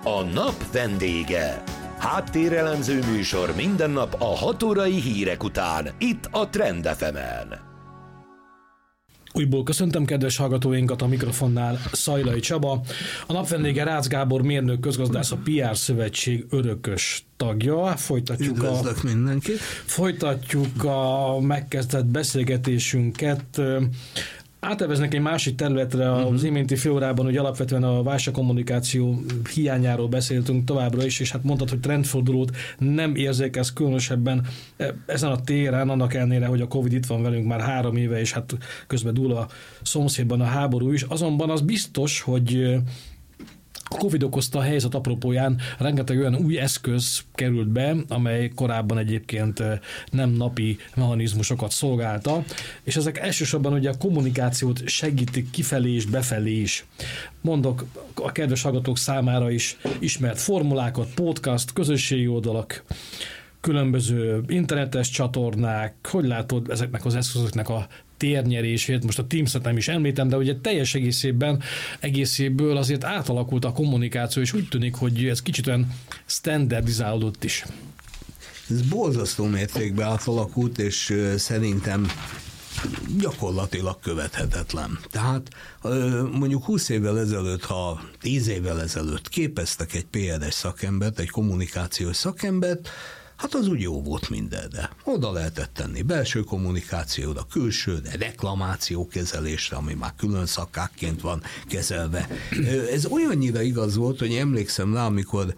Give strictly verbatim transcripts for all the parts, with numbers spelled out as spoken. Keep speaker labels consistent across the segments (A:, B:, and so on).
A: A nap vendége. Háttérelemző műsor minden nap a hat órai hírek után, itt a Trend ef emen.
B: Újból köszöntöm kedves hallgatóinkat, a mikrofonnál Szajlai Csaba. A nap vendége Rácz Gábor mérnök közgazdász, a pé er Szövetség örökös tagja. Folytatjuk
C: Üdvözlök a, mindenkit.
B: Folytatjuk a megkezdett beszélgetésünket. Áteveznek egy másik területre, az uh-huh. iménti félórában, hogy alapvetően a válságkommunikáció hiányáról beszéltünk továbbra is, és hát mondtad, hogy trendfordulót nem érzékelsz különösebben ezen a téren, annak ellenére, hogy a Covid itt van velünk már három éve, és hát közben dúl a szomszédban a háború is. Azonban az biztos, hogy a Covid okozta a helyzet apropóján rengeteg olyan új eszköz került be, amely korábban egyébként nem napi mechanizmusokat szolgálta, és ezek elsősorban ugye a kommunikációt segítik kifelé és befelé is. Mondok a kedves hallgatók számára is ismert formulákat, podcast, közösségi oldalak, különböző internetes csatornák. Hogy látod ezeknek az eszközöknek a térnyerését? Most a Teams-et nem is említem, de ugye teljes egészében, egészéből azért átalakult a kommunikáció, és úgy tűnik, hogy ez kicsit olyan standardizálódott is.
C: Ez borzasztó mértékben átalakult, és szerintem gyakorlatilag követhetetlen. Tehát mondjuk húsz évvel ezelőtt, ha tíz évvel ezelőtt képeztek egy pé er-es szakembert, egy kommunikációs szakembert, hát az úgy jó volt mindenre. Oda lehetett tenni belső kommunikációra, külsőre, reklamációkezelésre, ami már külön szakkákként van kezelve. Ez olyannyira igaz volt, hogy emlékszem rá, amikor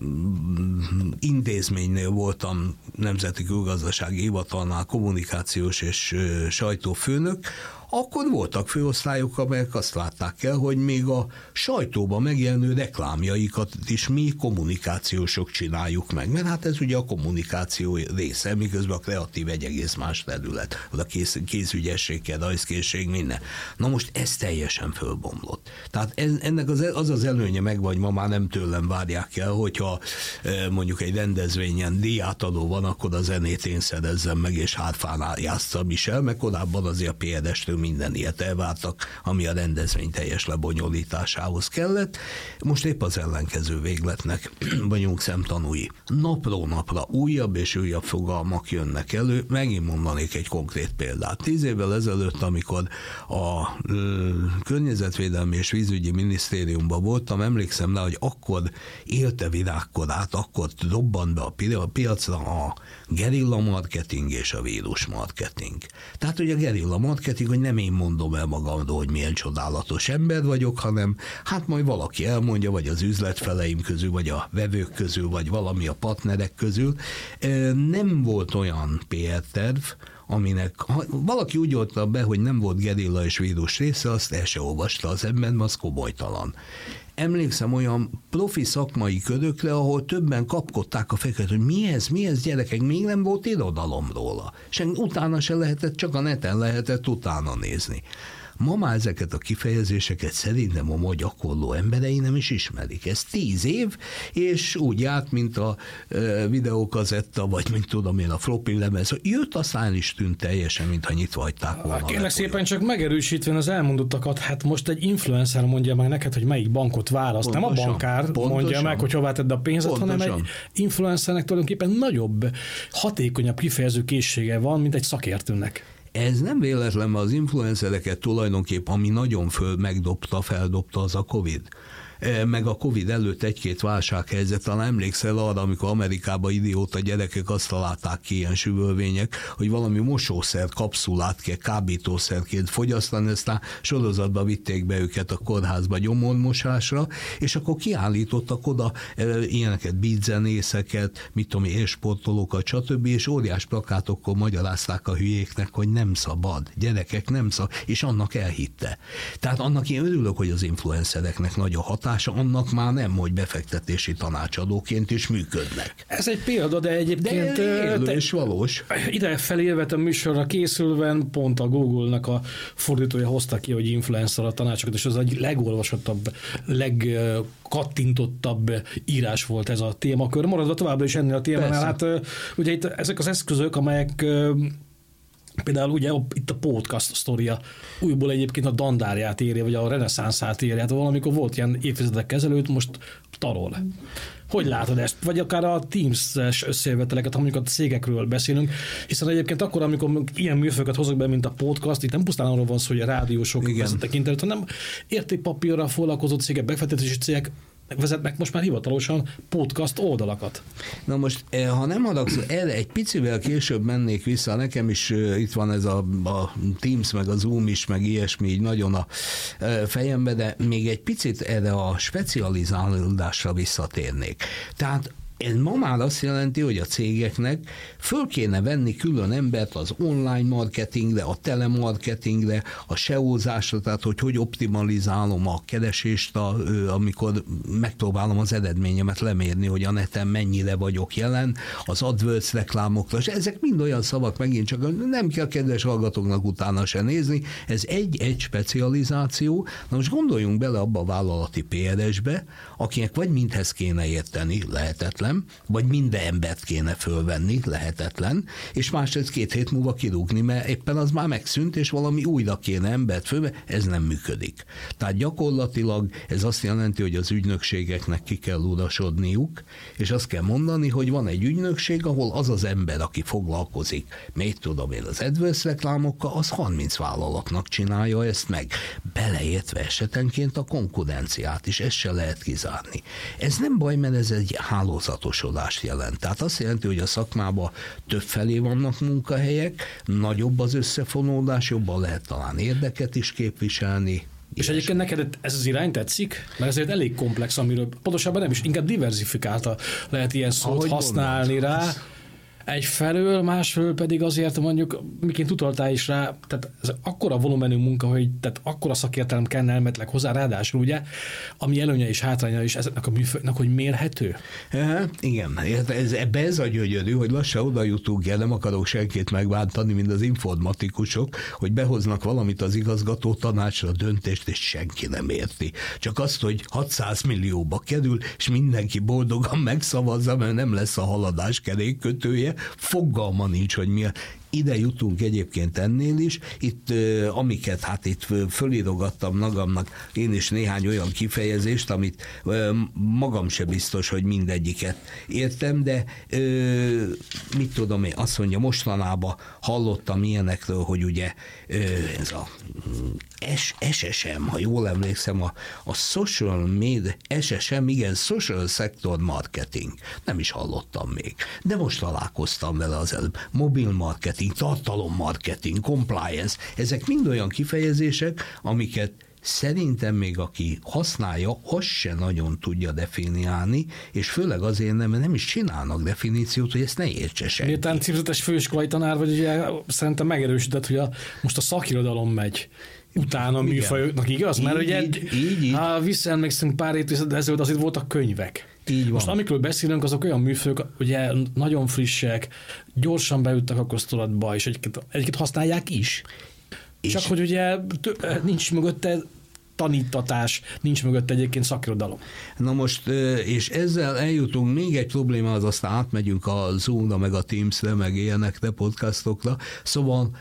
C: intézménynél voltam, Nemzeti Külgazdasági Hivatalnál kommunikációs és sajtófőnök, akkor voltak főosztályok, amelyek azt látták el, hogy még a sajtóban megjelenő reklámjaikat is mi kommunikációsok csináljuk meg, mert hát ez ugye a kommunikáció része, miközben a kreatív egy egész más terület, a kéz, kézügyességkel, rajzkészség, minden. Na most ez teljesen fölbomlott. Tehát ez, ennek az, az az előnye megvan, ma már nem tőlem várják el, hogyha mondjuk egy rendezvényen díjátadó van, akkor a zenét én szerezzem meg, és hárfánál játsszam is el, meg korábban azért a pé er-estől minden ilyet elvártak, ami a rendezvény teljes lebonyolításához kellett. Most épp az ellenkező végletnek vagyunk szemtanúi. Napról napra újabb és újabb fogalmak jönnek elő. Megint mondanék egy konkrét példát. Tíz évvel ezelőtt, amikor a ö, Környezetvédelmi és Vízügyi Minisztériumban voltam, emlékszem rá, hogy akkor élte virágkorát, akkor robbant be a piacra a gerilla marketing és a vírus marketing. Tehát, hogy a gerilla marketing, hogy nem én mondom el magamról, hogy milyen csodálatos ember vagyok, hanem hát majd valaki elmondja, vagy az üzletfeleim közül, vagy a vevők közül, vagy valami a partnerek közül. Nem volt olyan pé er-terv, aminek, ha valaki úgy oltta be, hogy nem volt gerilla és vírus része, azt el se olvasta az ember, mert az komolytalan. Emlékszem olyan profi szakmai körökre, ahol többen kapkodták a fejüket, hogy mi ez, mi ez, gyerekek, még nem volt irodalom róla. És utána se lehetett, csak a neten lehetett utána nézni. Ma már ezeket a kifejezéseket szerintem a ma gyakorló emberei nem is ismerik. Ez tíz év, és úgy járt, mint a e, videókazetta, vagy mint tudom én, a floppy lemez. Jött, aztán is tűnt teljesen, mintha nyitva hagyták volna.
B: Kérlek szépen csak megerősítve az elmondottakat, hát most egy influencer mondja meg neked, hogy melyik bankot választ. Pontosan, nem a bankár pontosan, mondja meg, hogy hová tedd a pénzet, pontosan. Hanem egy influencernek tulajdonképpen nagyobb, hatékonyabb kifejező készsége van, mint egy szakértőnek.
C: Ez nem véletlen, mert az influencereket tulajdonképp, ami nagyon föl megdobta, feldobta, az a Covid. Meg a Covid előtt egy-két válsághelyzet, talán emlékszel arra, amikor Amerikában idióta gyerekek azt találták ki, ilyen süvölvények, hogy valami mosószer kapszulát kell kábítószerként fogyasztani, aztán sorozatba vitték be őket a kórházba gyomormosásra, és akkor kiállítottak oda e, ilyeneket, beatzenészeket, mit tudom, élsportolókat, stb., és óriás plakátokkal magyarázták a hülyéknek, hogy nem szabad, gyerekek, nem szabad, és annak elhitte. Tehát annak én örülök, hogy az influencereknek nagy a hatás, annak már nem, hogy befektetési tanácsadóként is működnek.
B: Ez egy példa, de egyébként...
C: De élő és valós.
B: Ide felélvet a műsorra készülven, pont a Google-nak a fordítója hozta ki, hogy influencer a tanácsokat, és az egy legolvasottabb, legkattintottabb írás volt ez a témakör. Maradva továbbra is ennél a témánál, hát ugye itt ezek az eszközök, amelyek Például ugye itt a podcast sztoria újból egyébként a dandárját érje, vagy a reneszánszát érje. Hát valamikor volt ilyen évtizedek ezelőtt, most tarol. Hogy látod ezt? Vagy akár a Teams-es összejöveteleket, ha mondjuk a cégekről beszélünk, hiszen egyébként akkor, amikor ilyen műfőket hozok be, mint a podcast, itt nem pusztán arról van szó, hogy a rádiósok vezetnek internet, hanem értékpapírral foglalkozó cégek, befektetési cégek vezetnek most már hivatalosan podcast oldalakat.
C: Na most, ha nem haragszol, erre egy picivel később mennék vissza, nekem is itt van ez a, a Teams, meg a Zoom is, meg ilyesmi így nagyon a fejembe, de még egy picit erre a specializálódásra visszatérnék. Tehát ez ma már azt jelenti, hogy a cégeknek föl kéne venni külön embert az online marketingre, a telemarketingre, a es e o-zásra, tehát hogy hogy optimalizálom a keresést, a, amikor megpróbálom az eredményemet lemérni, hogy a neten mennyire vagyok jelen, az AdWords reklámokra, és ezek mind olyan szavak, megint csak nem kell kedves hallgatóknak utána se nézni, ez egy-egy specializáció. Na most gondoljunk bele abba a vállalati pé er es-be, akinek vagy mindhez kéne érteni, lehetetlen, vagy minden embert kéne fölvenni, lehetetlen, és másrészt két hét múlva kirúgni, mert éppen az már megszűnt, és valami újra kéne embert fölvenni, ez nem működik. Tehát gyakorlatilag ez azt jelenti, hogy az ügynökségeknek ki kell urasodniuk, és azt kell mondani, hogy van egy ügynökség, ahol az az ember, aki foglalkozik, még tudom én, az AdWords reklámokkal, az harminc vállalatnak csinálja ezt meg, beleértve esetenként a konkurenciát is, ezt se lehet kizárni. Ez nem baj, mert ez egy hálózatosodást jelent. Tehát azt jelenti, hogy a szakmában több felé vannak munkahelyek, nagyobb az összefonódás, jobban lehet talán érdeket is képviselni.
B: És egyébként neked ez az irány tetszik? Mert ezért elég komplex, amiről pontosabban nem is, inkább diversifikálta lehet ilyen szót ahogy használni gondolod rá. Egyfelől, másfelől pedig azért mondjuk, miként utaltál is rá, tehát ez akkora volumenű munka, hogy tehát akkora szakértelem kell elmetleg hozzá, ráadásul ugye, ami előnye és hátránya is ezeknek a műfőknek, hogy mérhető. E,
C: igen, ez, ebbe ez a gyönyörű, hogy lassan oda jutunk el, nem akarok senkit megbántani, mint az informatikusok, hogy behoznak valamit az igazgató tanácsra, döntést, és senki nem érti. Csak azt, hogy hatszáz millióba kerül, és mindenki boldogan megszavazza, mert nem lesz a haladás kerékkötője, fogalma nincs, hogy mi a... Ide jutunk egyébként ennél is, itt amiket hát itt fölírogattam magamnak, én is néhány olyan kifejezést, amit magam se biztos, hogy mindegyiket értem, de mit tudom én, azt mondja, mostanában hallottam ilyenekről, hogy ugye ez a es es em, ha jól emlékszem, a, a social media, es es em, igen, social sector marketing. Nem is hallottam még, de most találkoztam vele az előbb. Mobil marketing, tartalommarketing, compliance, ezek mind olyan kifejezések, amiket szerintem még aki használja, azt se nagyon tudja definiálni, és főleg azért nem, mert nem is csinálnak definíciót, hogy ezt ne értse senki.
B: Miután címzetes főiskolai tanár vagy, ugye szerintem megerősített, hogy a, most a szakirodalom megy utána a műfajoknak, igaz? Mert
C: így,
B: ugye,
C: így, így, így.
B: ha visszaemlékszünk pár évtized ezelőtt, azért voltak könyvek.
C: Így van.
B: Most amikről beszélünk, azok olyan műfők, ugye nagyon frissek, gyorsan beüttek a köztudatba, és egyiket, egyiket használják is. És csak hogy ugye nincs mögötte tanítatás, nincs mögött egyébként szakirodalom.
C: Na most, és ezzel eljutunk, még egy probléma, az aztán átmegyünk a Zoom-ra, meg a Teams-re, meg ilyenekre, podcastokra. Szóval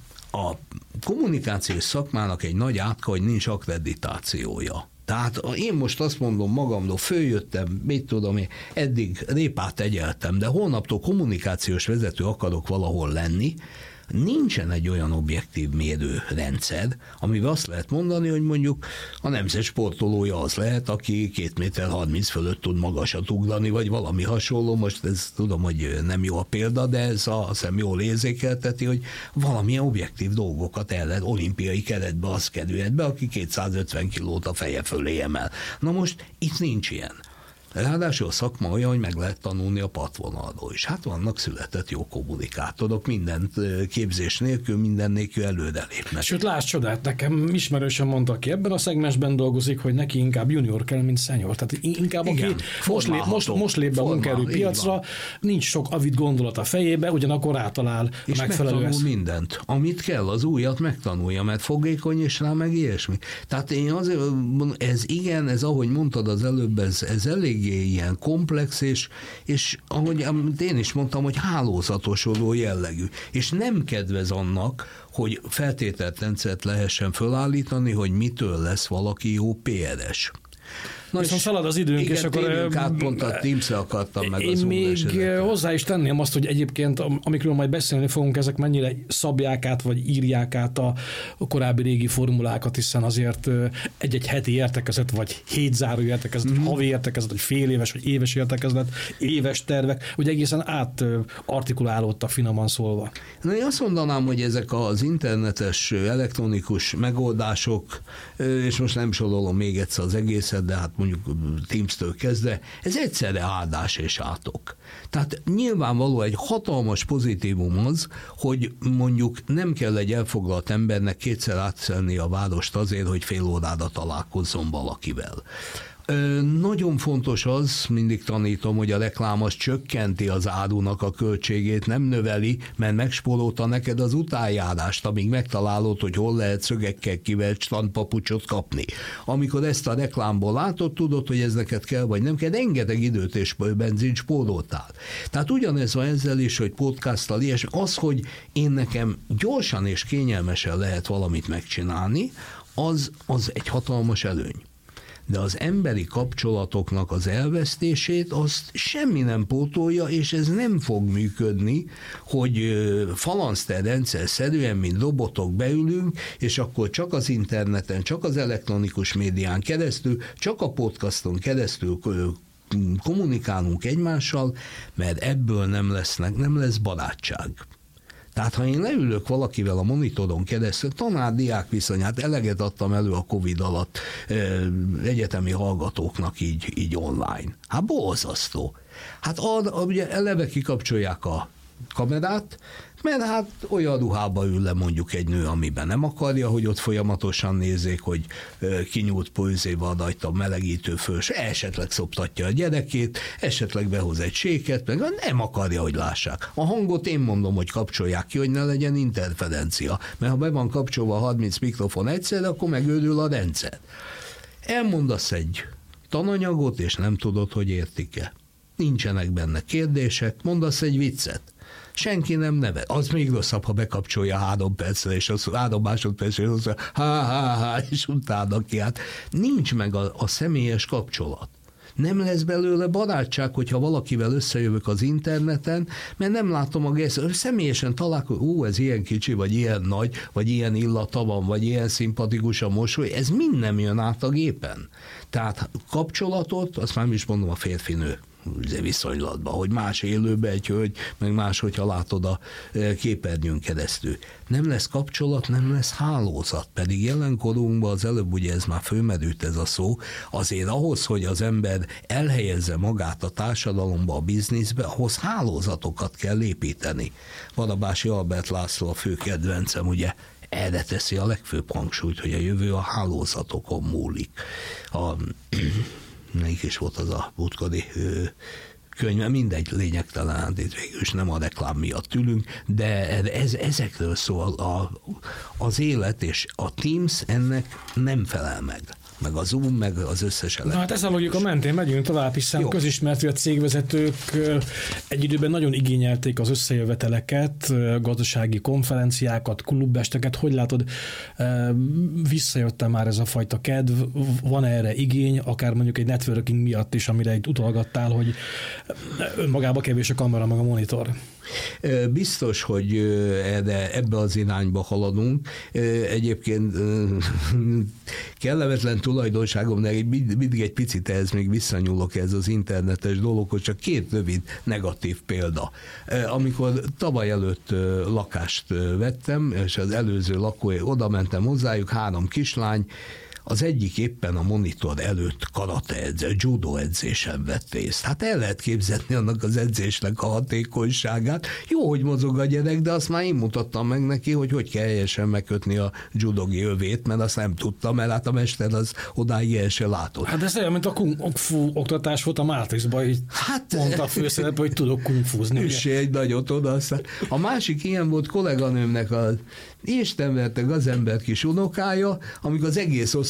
C: a kommunikációs szakmának egy nagy átka, hogy nincs akkreditációja. Tehát én most azt mondom magamról, följöttem, mit tudom én, eddig répát egyeltem, de holnaptól kommunikációs vezető akarok valahol lenni, nincsen egy olyan objektív mérőrendszer, amivel azt lehet mondani, hogy mondjuk a nemzet sportolója az lehet, aki két méter harminc fölött tud magasat ugrani, vagy valami hasonló. Most ez tudom, hogy nem jó a példa, de ez azt hiszem jól érzékelteti, hogy valamilyen objektív dolgokat el lehet, olimpiai keretbe az kerülhet be, aki kétszázötven kilót a feje fölé emel. Na most itt nincs ilyen. Ráadásul a szakma olyan, hogy meg lehet tanulni a partvonalról is. Hát vannak született jó kommunikátorok, mindent képzés nélkül, minden nélkül előrelépnek.
B: Sőt, láss csodát, nekem ismerősen mondta, aki ebben a szegmensben dolgozik, hogy neki inkább junior kell, mint senior. Tehát inkább
C: igen,
B: aki most lép, most, most lép be a munkaerőpiacra, nincs sok avid gondolat a fejébe, ugyanakkor rátalál
C: és
B: a megfelelő
C: megtanul mindent. Amit kell, az újat megtanulja, mert fogékony és rá meg ilyesmi. Tehát én azért, ez igen, ez ahogy mondtad az előbb, ez, ez elég eléggé ilyen komplex, és, és ahogy én is mondtam, hogy hálózatosodó jellegű. És nem kedvez annak, hogy feltételrendszert lehessen fölállítani, hogy mitől lesz valaki jó pé er es.
B: Na viszont szalad az időnk,
C: igen,
B: és akkor...
C: át pont a Teams-re akartam meg
B: én
C: az
B: még hozzá is tenném azt, hogy egyébként, amikről majd beszélni fogunk, ezek mennyire szabják át, vagy írják át a korábbi régi formulákat, hiszen azért egy-egy heti értekezlet, vagy hétzáró értekezlet, mm. havi értekezlet, vagy fél éves, vagy éves értekezlet, éves tervek, hogy egészen átartikulálódtak, finoman szólva.
C: Na, én azt mondanám, hogy ezek az internetes, elektronikus megoldások, és most nem sorolom még egyszer az egészet, de hát mondjuk Teams-től kezdve, ez egyszerre áldás és átok. Tehát nyilvánvaló egy hatalmas pozitívum az, hogy mondjuk nem kell egy elfoglalt embernek kétszer átszelni a várost azért, hogy fél órára találkozzon valakivel. Ö, nagyon fontos az, mindig tanítom, hogy a reklám az csökkenti az árunak a költségét, nem növeli, mert megspórolta neked az utánjárást, amíg megtalálod, hogy hol lehet szögekkel kivert strandpapucsot kapni. Amikor ezt a reklámból látod, tudod, hogy ez neked kell, vagy nem kell, rengeteg időt és benzint spóroltál. Tehát ugyanez van ezzel is, hogy podcasttal ilyesmi, az, hogy én nekem gyorsan és kényelmesen lehet valamit megcsinálni, az, az egy hatalmas előny. De az emberi kapcsolatoknak az elvesztését azt semmi nem pótolja, és ez nem fog működni, hogy falanszter rendszer szerűen, mint robotok beülünk, és akkor csak az interneten, csak az elektronikus médián keresztül, csak a podcaston keresztül kommunikálunk egymással, mert ebből nem lesznek, nem lesz barátság. Tehát ha én leülök valakivel a monitoron keresztül, tanár-diák viszonyát eleget adtam elő a Covid alatt egyetemi hallgatóknak így, így online. Hát borzasztó. Hát arra, ugye eleve kikapcsolják a kamerát, mert hát olyan ruhába ül le mondjuk egy nő, amiben nem akarja, hogy ott folyamatosan nézzék, hogy kinyúlt poizéval rajta melegítő fős, esetleg szoptatja a gyerekét, esetleg behoz egy séket, meg nem akarja, hogy lássák. A hangot én mondom, hogy kapcsolják ki, hogy ne legyen interferencia, mert ha be van kapcsolva harminc mikrofon egyszerre, akkor megőrül a rendszer. Elmondasz egy tananyagot, és nem tudod, hogy értik-e. Nincsenek benne kérdések, mondasz egy viccet. Senki nem nevet. Az még rosszabb, ha bekapcsolja három percre, és az három másodpercre, és az há, há, há, és utána ki. Hát nincs meg a, a személyes kapcsolat. Nem lesz belőle barátság, hogyha valakivel összejövök az interneten, mert nem látom a gesztet. Személyesen találkozom, ó, ez ilyen kicsi, vagy ilyen nagy, vagy ilyen illata van, vagy ilyen szimpatikus a mosoly, ez mind nem jön át a gépen. Tehát kapcsolatot, azt már is mondom, a férfinő viszonylatban, hogy más élőbe egy hölgy, meg más, hogyha látod a képernyőn keresztül. Nem lesz kapcsolat, nem lesz hálózat, pedig jelenkorunkban az előbb ugye ez már fölmerült ez a szó, azért ahhoz, hogy az ember elhelyezze magát a társadalomba, a bizniszbe, ahhoz hálózatokat kell építeni. Barabási Albert László a fő kedvencem, ugye erre teszi a legfőbb hangsúlyt, hogy a jövő a hálózatokon múlik. A melyik is volt az a múltkori könyve, mindegy, lényegtelen, itt végül is nem a reklám miatt ülünk, de ez, ezekről szól a, az élet, és a Teams ennek nem felel meg. Meg a Zoom, meg az összes
B: Na hát ez a logika mentén megyünk tovább, hiszen jó. Közismert, hogy a cégvezetők egy időben nagyon igényelték az összejöveteleket, gazdasági konferenciákat, klubesteket. Hogy látod, visszajött már ez a fajta kedv? Van erre igény, akár mondjuk egy networking miatt is, amire itt utalgattál, hogy önmagában kevés a kamera, meg a monitor?
C: Biztos, hogy erre, ebbe az irányba haladunk. Egyébként kellemetlen tulajdonságom, de mindig egy picit ehhez még visszanyúlok ez az internetes dologhoz, csak két rövid negatív példa. Amikor tavaly előtt lakást vettem, és az előző lakói, oda mentem hozzájuk, három kislány, az egyik éppen a monitor előtt karate edző, judo edzésen vett részt. Hát el lehet képzelni annak az edzésnek a hatékonyságát. Jó, hogy mozog a gyerek, de azt már én mutattam meg neki, hogy hogy kell helyesen megkötni a judogi övét, mert azt nem tudtam, mert hát a mester az odáig el se látott.
B: Hát ez olyan, mint a kung fu oktatás volt a Matrixban, így hát, mondta a főszerep, hogy tudok kung fuzni.
C: Üssé egy nagyot oda, aztán. A másik ilyen volt kolléganőmnek a Isten verte gazember kis unokája, amikor az egész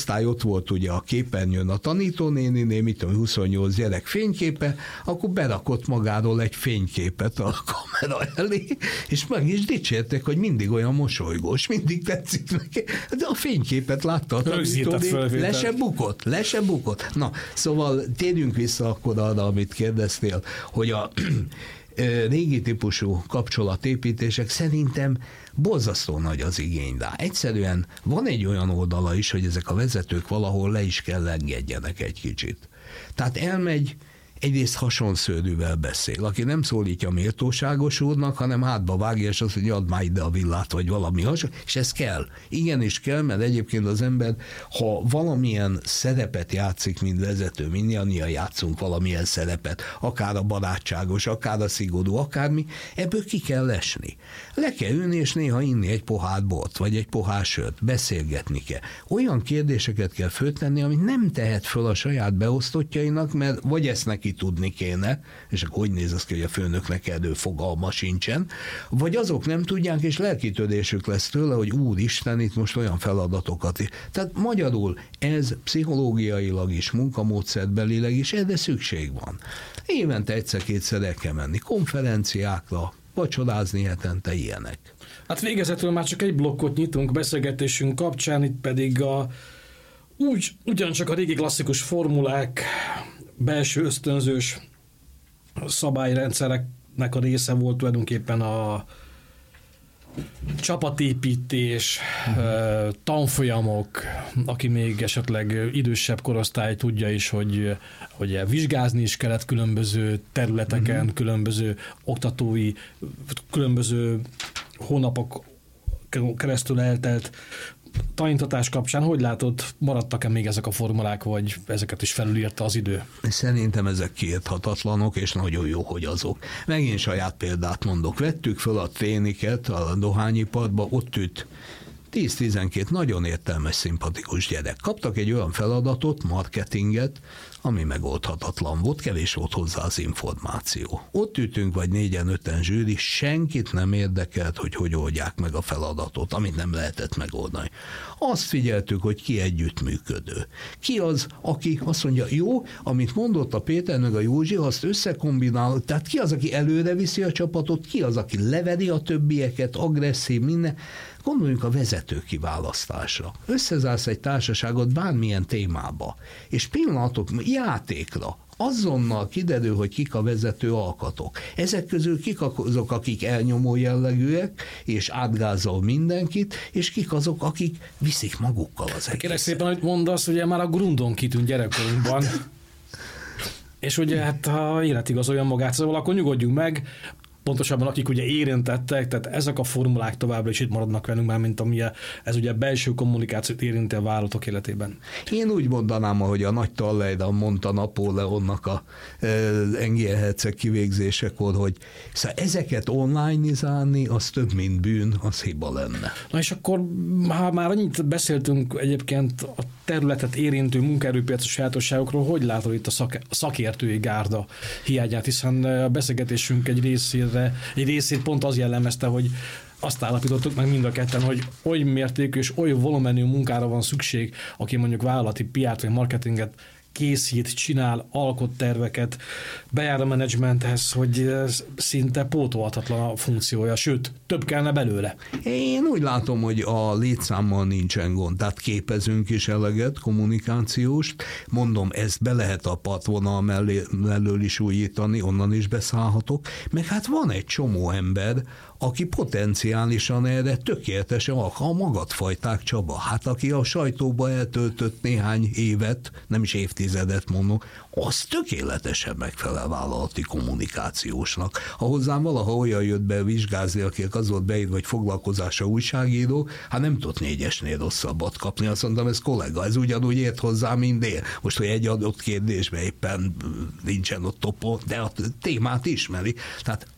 C: osztály, ott volt ugye a képernyőn a tanítónéniné, mit tudom, huszonnyolc gyerek fényképe, akkor berakott magáról egy fényképet a kamera elé, és meg is dicsérték, hogy mindig olyan mosolygós, mindig tetszik neki, de a fényképet látta a tanítónéni, le se bukott, le se bukott. Na, szóval térjünk vissza akkor arra, amit kérdeztél, hogy a régi típusú kapcsolatépítések szerintem borzasztó nagy az igény rá. Egyszerűen van egy olyan oldala is, hogy ezek a vezetők valahol le is kell engedjenek egy kicsit. Tehát elmegy, egyrészt hasonszőrűvel beszél, aki nem szólítja méltóságos úrnak, hanem hátba vágja, és azt mondja, add már ide a villát, vagy valami hasonló, és ez kell. Igenis kell, mert egyébként az ember, ha valamilyen szerepet játszik, mint vezető, mindannyian játszunk valamilyen szerepet, akár a barátságos, akár a szigorú, akármi, ebből ki kell esni. Le kell ülni, és néha inni egy pohár bort, vagy egy pohár sört, beszélgetni kell. Olyan kérdéseket kell föltenni, amit nem tehet föl a saját beosztottjainak, mert vagy ezt neki tudni kéne, és akkor hogy néz az ki, hogy a főnöknek erről fogalma sincsen, vagy azok nem tudják, és lelkitörésük lesz tőle, hogy úristen, itt most olyan feladatokat. Tehát magyarul ez pszichológiailag is, munkamódszerbelileg is erre szükség van. Évente egyszer-kétszer el kell menni konferenciákra, vacsorázni hetente, ilyenek.
B: Hát végezetül már csak egy blokkot nyitunk beszélgetésünk kapcsán, itt pedig a úgy, ugyancsak a régi klasszikus formulák, belső ösztönzős szabályrendszereknek a része volt tulajdonképpen a csapatépítés, tanfolyamok, aki még esetleg idősebb korosztály tudja is, hogy, hogy vizsgázni is kellett különböző területeken, mm-hmm. különböző oktatói, különböző hónapok keresztül eltelt tanítatás kapcsán. Hogy látod, maradtak-e még ezek a formulák, vagy ezeket is felülírta az idő?
C: Szerintem ezek kiérthatatlanok, és nagyon jó, hogy azok. Megint saját példát mondok. Vettük föl a tréniket a dohányiparba, ott ült tíz-tizenkét nagyon értelmes, szimpatikus gyerek. Kaptak egy olyan feladatot, marketinget, ami megoldhatatlan volt, kevés volt hozzá az információ. Ott ültünk vagy négyen, öten zsűri, senkit nem érdekelt, hogy hogy oldják meg a feladatot, amit nem lehetett megoldani. Azt figyeltük, hogy ki együttműködő. Ki az, aki azt mondja, jó, amit mondott a Péter meg a Józsi, azt összekombinál, tehát ki az, aki előre viszi a csapatot, ki az, aki leveri a többieket, agresszív, minden. Gondoljunk a vezető kiválasztásra. Összezársz egy társaságot bármilyen témába, és pillanatok, játékra, azonnal kiderül, hogy kik a vezető alkatok. Ezek közül kik azok, akik elnyomó jellegűek, és átgázol mindenkit, és kik azok, akik viszik magukkal az egészet.
B: Kérlek szépen, hogy mondasz, ugye már a grundon kitűnt gyerekkorunkban, és ugye hát ha élet igazolja magát, szóval akkor nyugodjunk meg, pontosabban akik ugye érintettek, tehát ezek a formulák továbbra is itt maradnak velünk már, mint ami ez ugye belső kommunikációt érinti a vállalatok életében.
C: Én úgy mondanám, ahogy a nagy Talleyrand mondta Napóleonnak a e, Engelherceg kivégzésekor, hogy szóval ezeket online-izálni, az több, mint bűn, az hiba lenne.
B: Na és akkor, ha már annyit beszéltünk egyébként a területet érintő munkaerőpiaci sajátosságokról, hogy látod itt a szak, szakértői gárda hiányát, hiszen a beszélgetésünk egy részére egy részét pont az jellemezte, hogy azt állapítottuk meg mind a ketten, hogy oly mértékű és oly volumenű munkára van szükség, aki mondjuk vállalati pé er-t vagy marketinget készít, csinál, alkot terveket, bejár a menedzsmenthez, hogy szinte pótolhatatlan a funkciója, sőt, több kellene belőle.
C: Én úgy látom, hogy a létszámmal nincsen gond, tehát képezünk is eleget, kommunikációst, mondom, ezt be lehet a patvonal mellé, mellől is újítani, onnan is beszállhatok, meg hát van egy csomó ember, aki potenciálisan erre tökéletesen a magadfajták, Csaba. Hát aki a sajtóba eltöltött néhány évet, nem is évtizedet mondom, az tökéletesen megfelel vállalati kommunikációsnak. Ha hozzám valaha olyan jött be vizsgázni, akinek az volt beírva, hogy foglalkozása újságíró, hát nem tudott négyesnél rosszabbat kapni. Azt mondtam, ez kollega, ez ugyanúgy ért hozzá, mint én. Most, hogy egy adott kérdésben éppen nincsen ott topon, de a témát ismeri. Tehát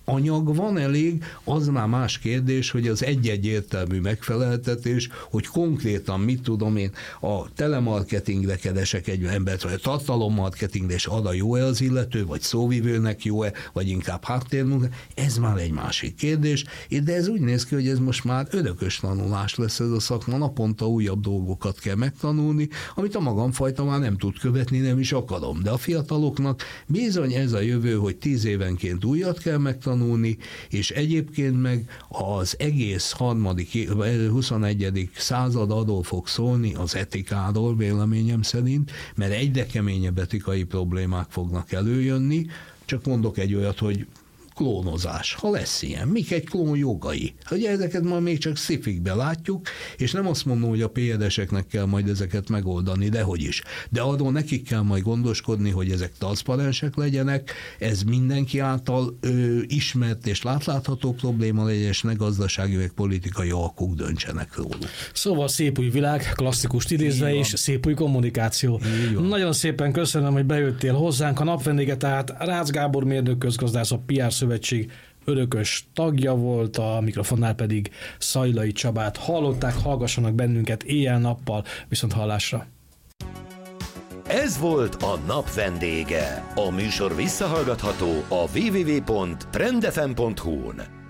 C: anyag van elég, az már más kérdés, hogy az egy-egy értelmű megfeleltetés, hogy konkrétan mit tudom én, a telemarketingre keresek egy embert, vagy a tartalommarketingre, és arra jó-e az illető, vagy szóvivőnek jó-e, vagy inkább háttérmunka, ez már egy másik kérdés, de ez úgy néz ki, hogy ez most már örökös tanulás lesz ez a szakma, naponta újabb dolgokat kell megtanulni, amit a magamfajta már nem tud követni, nem is akarom, de a fiataloknak bizony ez a jövő, hogy tíz évenként újat kell megtanulni, és egyébként meg az egész harmadik, huszonegyedik század arról fog szólni, az etikáról véleményem szerint, mert egyre keményebb etikai problémák fognak előjönni. Csak mondok egy olyat, hogy klónozás. Ha lesz ilyen, mik egy klón jogai? Ugye ezeket majd még csak sci-fikbe látjuk, és nem azt mondom, hogy a pé er eseknek kell majd ezeket megoldani, dehogy is. De arról nekik kell majd gondoskodni, hogy ezek transzparensek legyenek, ez mindenki által ö, ismert és látlátható probléma legyen, és ne gazdasági meg politikai alkuk döntsenek róluk.
B: Szóval szép új világ, klasszikus idézve, és szép új kommunikáció. Nagyon szépen köszönöm, hogy bejöttél hozzánk. A napvendége tehát Rácz Gábor mérnök közgazdász, a pé er Szövetség örökös tagja volt, a mikrofonnál pedig Szajlai Csabát hallották, hallgassanak bennünket éjjel-nappal, viszont hallásra.
A: Ez volt a nap vendége. A műsor visszahallgatható a double-u double-u double-u pont trend f m pont hu-n.